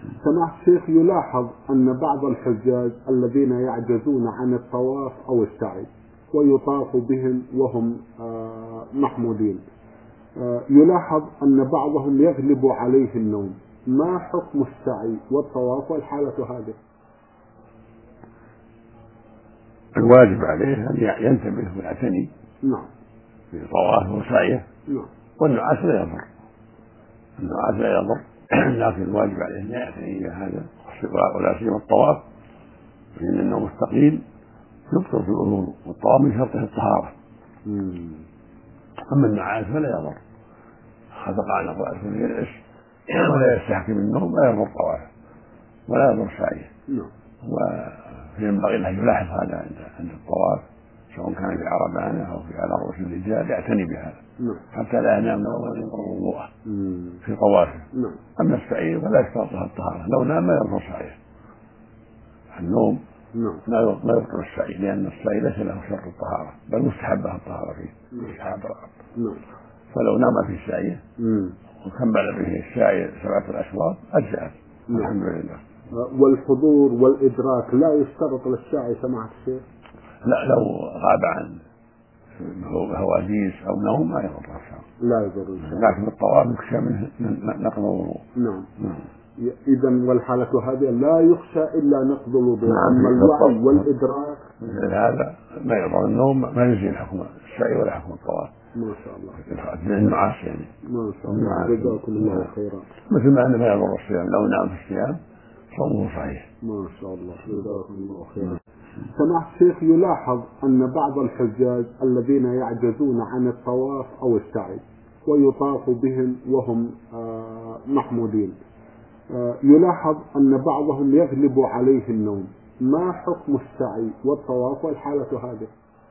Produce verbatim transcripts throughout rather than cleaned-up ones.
سماحة الشيخ، يلاحظ أن بعض الحجاج الذين يعجزون عن الطواف أو السعي ويطاف بهم وهم محمودين، يلاحظ أن بعضهم يغلب عليه النوم، ما حكم السعي والطواف والحالة هذه؟ الواجب عليه أن ينتبه ويعتني نعم في طوافه وسعيه، نعم والنعاس لا يضر، النعاس لا يضر لكن الواجب عليه أن يعتني بهذا ولا سيما الطواف، فإن النوم الثقيل يبطل في الأذون، والطواف من شرطه الطهارة. أما النعاس فلا يضر، خفق على رأسه يرعش ولا يستحكم النوم لا يضر طوافه ولا يضر سعيه. وينبغي له يلاحظ هذا عند الطواف، سواء كان في عربانه أو في على رؤوس الرجال، يعتني بهذا حتى لا ينام ولا يضر وضوءه في طوافه. أما السعي فلا يشترط له الطهارة، لو نام لا يضر سعيه. النوم لا يبطل السعي، لأن السعي ليس له شرط الطهارة، بل مستحبة الطهارة فيه مستحب الرغبة. فلو نام في سعيه وكمل به السعي سبعة الأشواط أجزأت الحمد لله. والحضور والإدراك لا يشترط للسعي سماحة الشيخ؟ لا، لو غاب عن هواجيس أو نوم ما يضر لا يضر، لكن الطواف يخشى منه نقض الوضوء. نعم نعم. إذن والحالة هذه لا يخشى إلا نقض الوضوء. أما الوعي والإدراك هذا ما يضر، النوم ما يزيل حكم السعي ولا حكم الطواف. ما شاء الله. النعاس يعني ما شاء الله، جزاكم الله خيرا. مثل ما أنه ما يضر الصيام، لو نام في الصيام صومه صحيح. ما شاء الله، جزاكم الله خيرا. سماحة الشيخ، يلاحظ أن بعض الحجاج الذين يعجزون عن الطواف أو السعي ويطاف بهم وهم محمودين، يلاحظ أن بعضهم يغلب عليه النوم، ما حكم السعي والطواف والحالة هذه؟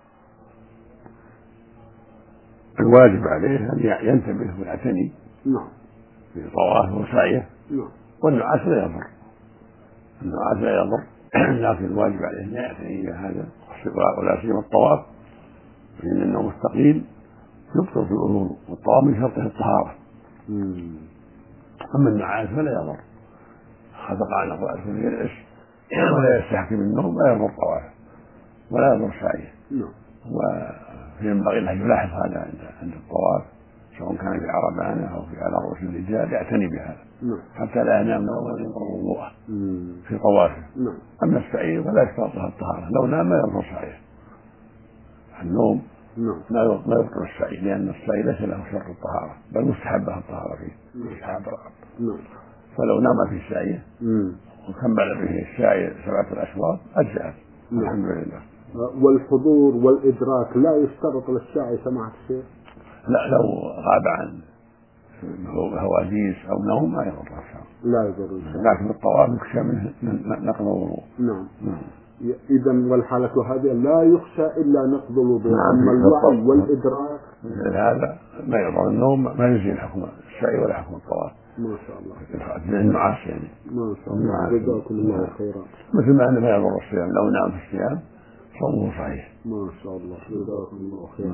الواجب عليه أن ينتبه ويعتني نعم في طوافه وسعيه، نعم. والنعاس لا يضر، النعاس لا يضر لكن الواجب عليه أن يعتني بهذا ولا سيما الطواف، فإن النوم الثقيل يبطل في الأذون، والطواف من شرطه الطهارة. أما النعاس فلا يضر، خفق على رأسه يرعش ولا يستحكم النوم لا يضر طوافه ولا يضر سعيه. وينبغي له يلاحظ هذا عند الطواف، سواء كان في عربانه أو في على رؤوس الرجال، يعتني بهذا حتى لا ينام ولا يضر وضوءه في طوافه. أما السعي فلا يشترط له الطهارة، لو نام لا يضر سعيه. النوم لا يبطل السعي، لأن السعي ليس له شرط الطهارة، بل مستحبة الطهارة فيه مستحب الرغبة. فلو نام في سعيه وكمل به السعي سبعة الأشواط أجزأت الحمد لله. والحضور والإدراك لا يشترط للسعي سماحة الشيخ؟ لا، لو غاب عن هواجيس أو نوم ما يضر لا يضر، لكن الطواف يخشى منه نقض الوضوء. نعم نعم. إذن والحالة هذه لا يخشى إلا نقض الوضوء. أما الوعي والإدراك هذا ما يضر، النوم ما يزيل حكم السعي ولا حكم الطواف. ما شاء الله. النعاس يعني. ما شاء الله، جزاكم الله خيرا. مثل ما أنه ما يضر الصيام، لو نام في الصيام صومه صحيح. ما شاء الله، جزاكم الله خيرا.